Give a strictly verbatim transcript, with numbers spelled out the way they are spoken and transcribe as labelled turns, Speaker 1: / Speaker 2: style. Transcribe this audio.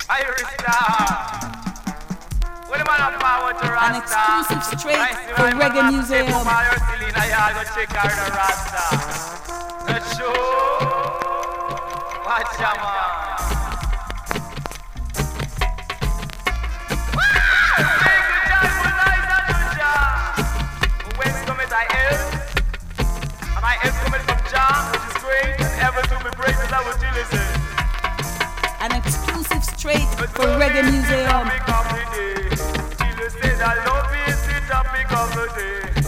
Speaker 1: Irish star. Well, man, I'm power to Rasta.
Speaker 2: An exclusive straight for Reggae Museum.
Speaker 1: I go check out the Rasta. The show. Watch ya, man. My help coming from Jah, which is great, and ever to be praised as I was to listen.
Speaker 2: An exclusive straight for Reggae Museum.
Speaker 1: Till you say that love is the topic of the day.